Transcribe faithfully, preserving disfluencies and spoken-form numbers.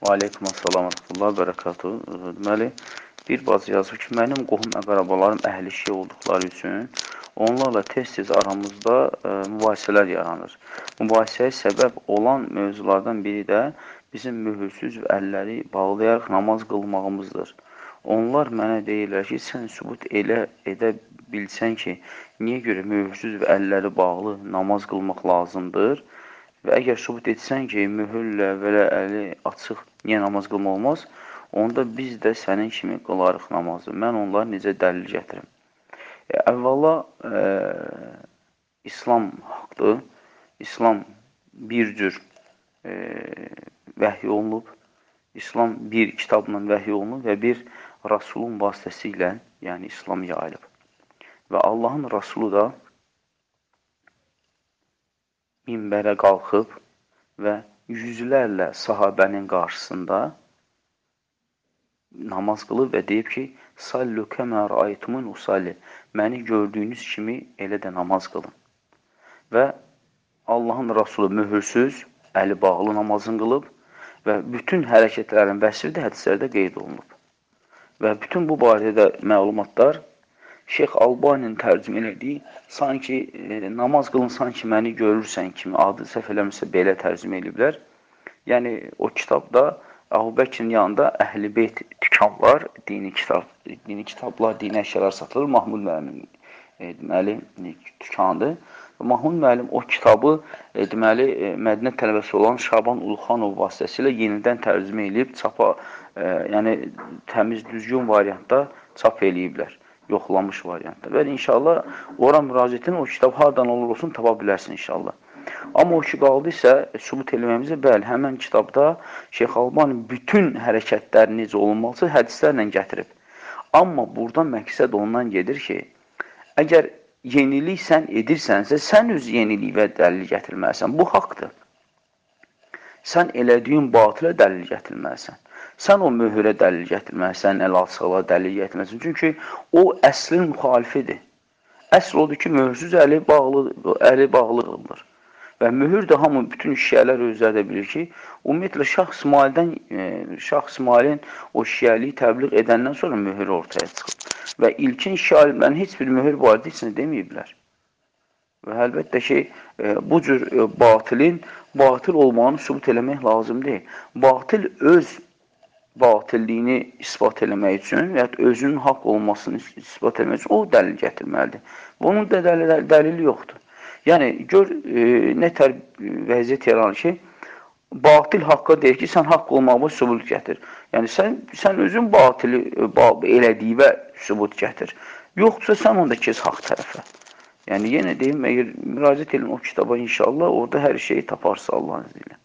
Və aleykum assalam və rahmetullah bərəkatuhu. Deməli, bir bacı yazıb ki, mənim qohum əqrabalarım əhl-i şiə olduqları üçün onlarla tez-tez aramızda ə, mübahisələr yaranır. Mübahisəyə səbəb olan mövzulardan biri də bizim mühürsüz və əlləri bağlayaraq namaz qılmağımızdır. Onlar mənə deyirlər ki, sən sübut elə edə bilsən ki, niyə görə mühürsüz və əlləri bağlı namaz qılmaq lazımdır? Və əgər sübut etsən ki, mühürlə və ya əli açıq niyə namaz qılmaq olmaz, onda biz də sənin kimi qılarıq namazı. Mən onları necə dəlil gətirim? E, əvvəla, e, İslam haqdır. İslam bir cür e, vəhiy olunub. İslam bir kitabla vəhiy olunub və bir Rasulun vasitəsilə, yəni İslam yayılıb. Və Allahın Rasulu da minbərə qalxıb və yüzlərlə sahabənin qarşısında namaz qılıb və deyib ki, Sallu kəmə rəaytumun usalli. Məni gördüyünüz kimi elə də namaz qılın. Və Allahın Rasulu mühürsüz, əli bağlı namazını qılıb və bütün hərəkətlərin vəsifi də hədislərdə qeyd olunub. Və bütün bu barədə də məlumatlar Şeyx Albaninin tərcümə elədiyi, sanki e, namaz qılın, sanki məni görürsən kimi adı səhv eləmirsə belə tərcümə ediblər. Yəni, o kitabda Əbu Bəkirin yanında Əhl-i Beyt dükanlar, dini kitab, dini kitablar, dini əşyalar satılır. Mahmud müəllimin e, deməli, dükanıdır. Mahmud müəllim o kitabı e, deməli, e, Mədinə tələbəsi olan Şaban Uluxanov vasitəsilə yenidən tərcümə edib, çapa, e, yəni təmiz, düzgün variantda çap eləyiblər. Yoxlamış variantda. Və inşallah ora müraciətin o kitab hardan olur olsun tapa bilərsin inşallah. Amma o ki qaldı isə sübut eləməyimizə bəli, həmən kitabda Şeyx Albani bütün hərəkətləri necə olunmalısı hədislərlə gətirib. Amma burada məqsəd ondan gedir ki, əgər yenilik sən edirsənsə, sən öz yeniliyi və dəlil gətirməlisən. Bu haqdır. Sən elədiyin batilə dəlil gətirməlisən. Sən o möhürə dəlil gətirməlisən, əl-açıqla dəlil gətirməlisən. Çünki o əslin müxalifidir. Əsl odur ki, möhürsüz əli bağlı, əli bağlı qılınır. Və mühür də hamı, bütün şiələr özləri də bilir ki, ümumiyyətlə Şah İsmaildən, e, Şah İsmailin o şiəliyi təbliğ edəndən sonra mühür ortaya çıxıb. Və ilkin şiələrdən heç bir mühür barədə heç nə deməyiblər. Və əlbəttə ki, e, bu cür e, batilin, batil olmağını sübut eləmək lazım deyil. Batil öz batilliyini ispat eləmək üçün və ya özünün haqq olmasını ispat eləmək üçün o dəlil gətirməlidir. Bunun da dəlil, dəlili yoxdur. Yəni, gör, e, nə tər vəziyyət yaranır ki, batil haqqa deyir ki, sən haqq olmağına sübut gətir. Yəni, sən, sən özün batili elədiyi və sübut gətir. Yoxdursa, sən onda kes haqq tərəfə. Yəni, yenə deyim, əgər müraciət edin o kitaba inşallah, orada hər şeyi taparsa Allahın izniyle.